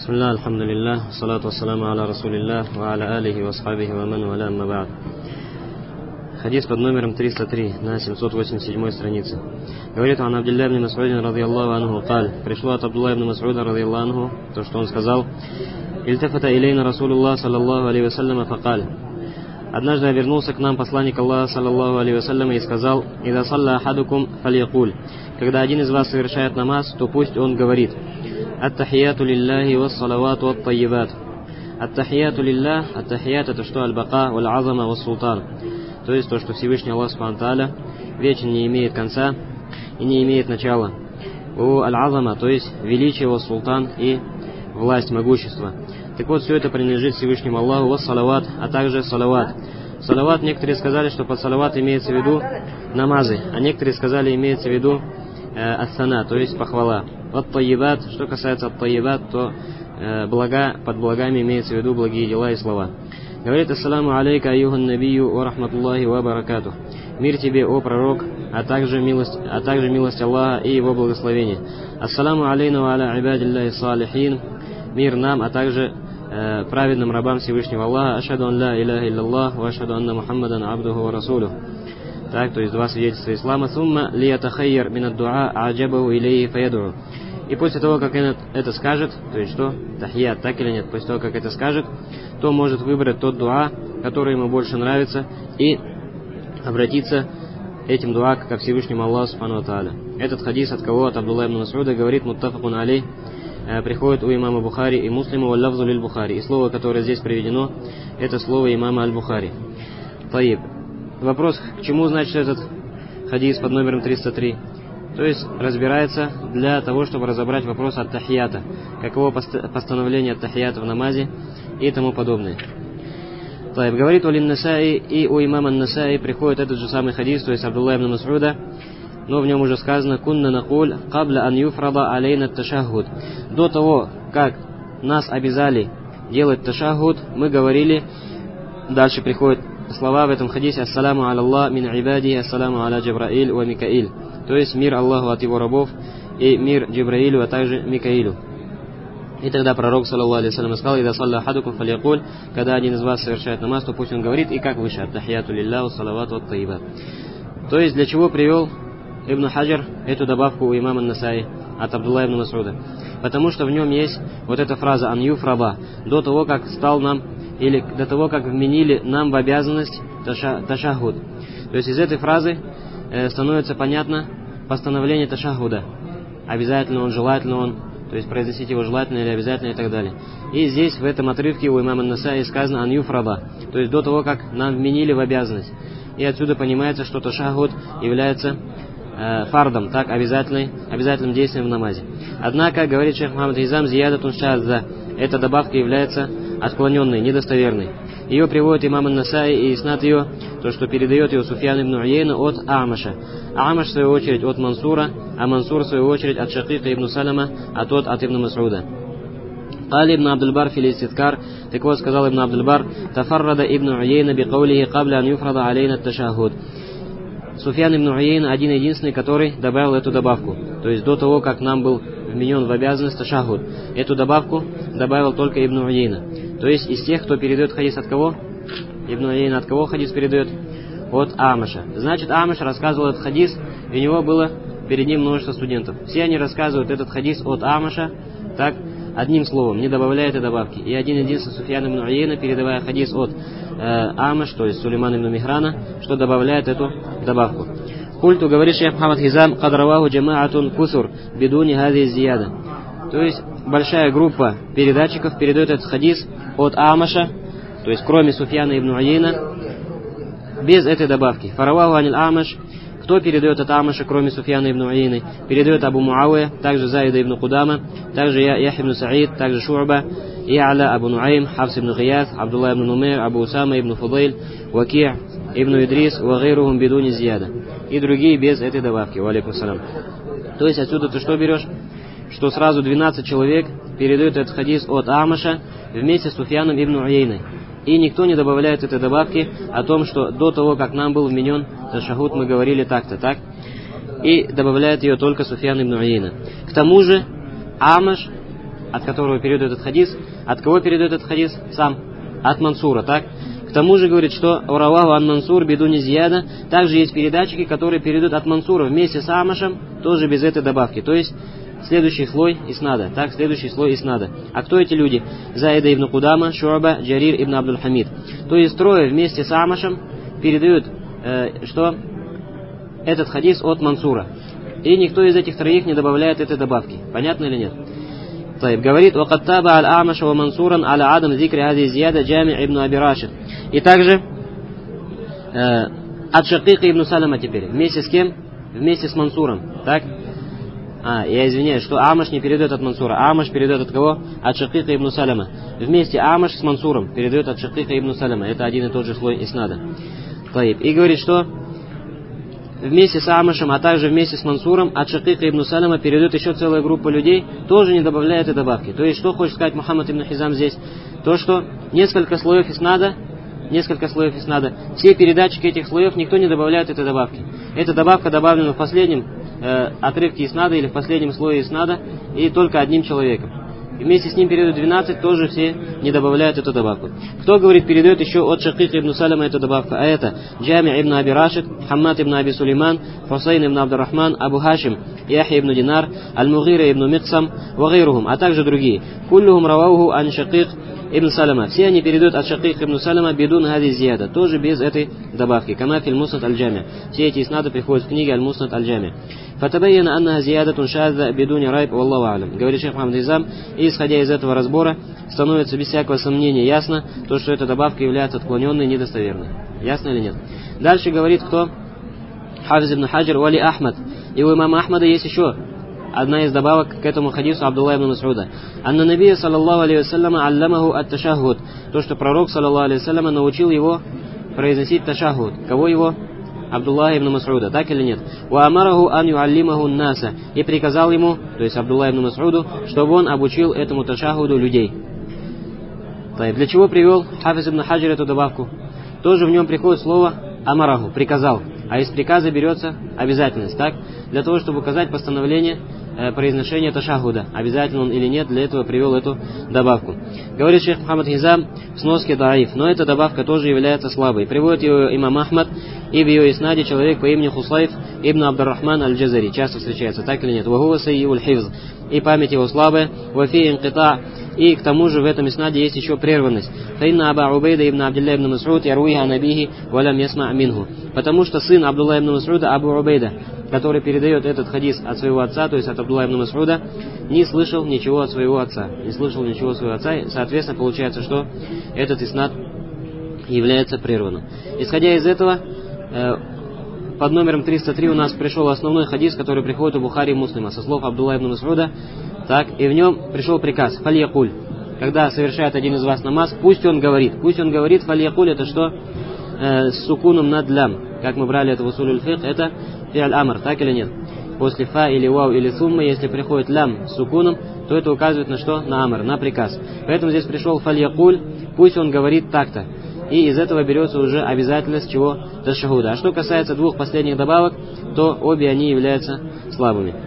Бисмилlah, алхамдулиллах, салату вассаламу аля расулиллах, ва аля алихи ва асхабихи ва ман валя амма ба'д. Хадис под номером 303 на 787 странице. Говорит ан Абдуллах ибн Мас'удин радийаллаху анху قال, пришло от Абдулла ибн Мас'уда радийаллаху анху, то, что он сказал: «Ильтафата илейна Расулуллах саллаллаху алейхи вассаляма факаль». Однажды вернулся к нам посланник Аллаха саллаллаху алейхи вассаляма и сказал: «Ида салла ахадукум фалякуль». Когда один из вас совершает намаз, то пусть он говорит: «Ат-тахияту лиллахи вас-салавату ат-таййибат». «Ат-тахияту лиллах», «ат-тахият» — это что? «Аль-бака валь-азама вас-султан». То есть то, что Всевышний Аллах субхану тааля вечен, не имеет конца и не имеет начала. У аль-азама, то есть величие, вас-султан и власть, могущество. Так вот, все это принадлежит Всевышнему Аллаху, вас-салават, а также салават. Салават, некоторые сказали, что под салават имеется в виду намазы, а некоторые сказали, имеется в виду ас-сана, то есть похвала. Ат-таййибат, что касается ат-таййибат, то под благами имеется в виду благие дела и слова. Говорит: «Ассаламу алейка айюхан набию ва рахматуллахи ва баракатух». Мир тебе, о пророк, а также милость Аллаха и его благословение. Ассаламу алейна ва аля ибадиллахи салихин. Мир нам, а также праведным рабам Всевышнего Аллаха. Ашхаду ан ла иляха илляллах ва ашхаду анна Мухаммадан абдуху ва расулюх. Так, то есть два свидетельства ислама. Сумма лиятахайяр минад дуа аджабаху илейхи фаяду'у. И после того, как это скажет, то есть что? Тахият, так или нет? После того, как это скажет, то может выбрать тот дуа, который ему больше нравится, и обратиться этим дуа ко Всевышнему Аллаху субхану ва тааля. Этот хадис от кого? От Абдулла ибн Мас'уда, говорит: «Муттафакун алейх», приходит у имама Бухари и Муслима, «Валлафзу лиль Бухари». И слово, которое здесь приведено, это слово имама Аль-Бухари. Таиб. Вопрос, к чему значит этот хадис под номером 303? То есть разбирается для того, чтобы разобрать вопрос от тахията, каково постановление от тахията в намазе и тому подобное. Таиб. Говорит Улин Насаи, и у имама Насаи приходит этот же самый хадис, то есть Абдулла ибн Мас'уда, но в нем уже сказано: «Кунна накуль кабля ан юфрада алейна ташахуд». До того, как нас обязали делать ташахуд, мы говорили, дальше приходят слова в этом хадисе: «Ассаламу аляллах мин ибади, ассаламу аля Джабраиль ва Микаиль». То есть мир Аллаху от его рабов и мир Джибраилю, а также Микаилю. И тогда пророк, саллаллаху алейхи ва саллям, сказал: «Ида салла ахадукум фалякуль». Когда один из вас совершает намаз, то пусть он говорит, и как выше: «Ат-тахияту лиллаху салавату ат-таййибат». То есть для чего привел Ибн Хаджар эту добавку у имама Насаи от Абдулла ибн Мас'уда? Потому что в нем есть вот эта фраза «ан юфраба», до того, как стал нам, или до того, как вменили нам в обязанность ташахуд. То есть из этой фразы становится понятно постановление ташахуда. Обязательно он, желательно он, то есть произносить его желательно или обязательно и так далее. И здесь в этом отрывке у имама Насаи сказано «ан юфраба», то есть до того, как нам вменили в обязанность. И отсюда понимается, что ташахуд является фардом, так, обязательным действием в намазе. Однако, говорит шейх Мухаммад Хизам, зиядатун шазза, эта добавка является отклоненной, недостоверной. Ее приводит имам ан-Насаи, и иснад ее, то, что передает ее Суфьян ибн Уяйна от Амаша. Амаш, в свою очередь, от Мансура, а Мансур, в свою очередь, от Шакика ибн Салама, а тот от ибн Мас'уда. Кали ибн Абдул-Бар фи листидкар, так вот сказал ибн Абдул-Бар: «Тафаррада ибн Уяйна бикаулихи кабля ан юфрада алейна ташахуд». Суфьян ибн Уяйна один-единственный, который добавил эту добавку. То есть до того, как нам был вменен в обязанность ташахуд, эту добавку добавил только ибн Уяйна. То есть из тех, кто передает хадис от кого? Ибн Уяйна от кого хадис передает? От Амаша. Значит, Амаш рассказывал этот хадис, и у него было перед ним множество студентов. Все они рассказывают этот хадис от Амаша, так, одним словом, не добавляя этой добавки. И один-единственный Суфьян ибн Уяйна, передавая хадис от Амаш, то есть Сулейман ибн Михрана, что добавляет эту добавку. Культу, говорит шейх Мухаммад Хизам, кадраваху джамаатун кусур бидуни хази зияда. То есть большая группа передатчиков передает этот хадис от Амаша, то есть кроме Суфьяна ибн Уяйна, без этой добавки. Фараваху анил Амаш. Кто передает от Амаша, кроме Суфьяна ибн Уяйны? Передает Абу Муавия, также Заида ибн Кудама, также Яхья ибн Саид, также Шу'ба, И'аля, Абу Нуайм, Хафс ибн Гияс, Абдулла ибн Нумейр, Абу Усама ибн Фудейль, Ваки' ибн Идрис, Вагейрухум бидуни зияда. И другие без этой добавки. Ва алейкум салам. То есть отсюда ты что берешь? Что сразу 12 человек передают этот хадис от Амаша вместе с Суфьяном ибн Уяйной. И никто не добавляет этой добавки о том, что до того, как нам был вменен ташахуд, мы говорили так-то, так. И добавляет ее только Суфьян ибн Уяйна. К тому же Амаш от которого передает этот хадис. От кого передает этот хадис? Сам. От Мансура, так? К тому же говорит, что «Ураваху ан Мансур бидуни зияда». Также есть передатчики, которые передают от Мансура вместе с Амашем, тоже без этой добавки. То есть следующий слой иснада. Так, следующий слой иснада. А кто эти люди? Заида ибн Кудама, Шуаба, Джарир ибн Абдуль-Хамид. То есть трое вместе с Амашем передают, что этот хадис от Мансура. И никто из этих троих не добавляет этой добавки. Понятно или нет? طيب, говорит وقد تابع الأعمش ومنصورا على عدم ذكر هذه الزيادة جامع ибн Аби Рашид. И также от Шакика ибн Салама теперь. Вместе с кем? Вместе с Мансуром. Так? Я извиняюсь, что Амаш не передает от Мансура. Амаш передает от кого? От Шакика ибн Салама. Вместе Амаш с Мансуром передает от Шакика ибн Салама. Это один и тот же слой иснада. طيب. И говорит, что вместе с Амашем, а также вместе с Мансуром от Шакика ибн Салама передает еще целая группа людей, тоже не добавляя этой добавки. То есть, что хочет сказать Мухаммад ибн Хизам здесь? То, что несколько слоев иснада, все передатчики этих слоев, никто не добавляет этой добавки. Эта добавка добавлена в последнем отрывке иснада или в последнем слое иснада и только одним человеком. И вместе с ним передают 12, тоже все не добавляют эту добавку. Кто, говорит, передает еще от Шакика ибн Салама эту добавку? А это Джами ибн Аби Рашид, Хаммад ибн Аби Сулейман, Хусейн ибн Абдуррахман, Абу Хашим, Яхья ибн Динар, Аль-Мугира ибн Миксам, Вагайрухум, а также другие. Куллюхум равауху ан Шакик ибн Салама. Все они передают от Шакик ибн Салама бидун хади зияда, тоже без этой добавки. Камафиль Муснад аль-Джами. Все эти иснады приходят в книге Аль-Муснад аль-Джами. Фатабайяна анна зиядатун шазда бидуни райб валлаху алям. Говорит шейх Мухаммад Изам, и исходя из этого разбора, становится без всякого сомнения ясно, то, что эта добавка является отклоненной и недостоверной. Ясно или нет? Дальше говорит кто? Хафиз ибн Хаджар вали Ахмад. И у имама Ахмада есть еще одна из добавок к этому хадису Абдулла ибн Мас'уда. Анна набия саллаллаху алейхи вассаляма аллямаху ат-ташаххуд. То, что пророк саллаллаху алейхи вассаляма научил его произносить ташаххуд. Кого его? Абдулла ибн Мас'уда, так или нет? Ва амараху ан юаллимаху наса. И приказал ему, то есть Абдулла ибн Мас'уду, чтобы он обучил этому ташаххуду людей. Для чего привел Хафиз ибн Хаджар эту добавку? Тоже в нем приходит слово амараху, приказал. А из приказа берется обязательность, так? Для того, чтобы указать постановление произношения ташахуда. Обязательно он или нет, для этого привел эту добавку. Говорит шейх Мухаммад Хизам в сноске даиф, но эта добавка тоже является слабой. Приводит ее имам Ахмад, и в ее иснаде человек по имени Хусайф ибн Абдуррахман аль-Джазари. Часто встречается, так или нет? Вахува саййул хифз. И память его слабая. Вафи инкита. И к тому же в этом иснаде есть еще прерванность. Фаинна Аба Убейда ибн Абдилля ибн Мас'уд яруиха набихи валям ясма минху. Потому что сын Абдулла ибн Мас'уда, Абу Убейда, который передает этот хадис от своего отца, то есть от Абдулла ибн Мас'уда, не слышал ничего от своего отца. И, соответственно, получается, что этот иснад является прерванным. Исходя из этого, под номером 303 у нас пришел основной хадис, который приходит у Бухари и Муслима, со слов Абдулла ибн Мас'уда. Так, и в нем пришел приказ фальякуль. Когда совершает один из вас намаз, пусть он говорит. Фальякуль это что? С сукуном над лям. Как мы брали это в усуль фикх, это фиаль амр, так или нет? После фа или вау или сумма, если приходит лям с сукуном, то это указывает на что? На амр, на приказ. Поэтому здесь пришел фальякуль, пусть он говорит так-то. И из этого берется уже обязательность чего? Ташахуда. А что касается двух последних добавок, то обе они являются слабыми.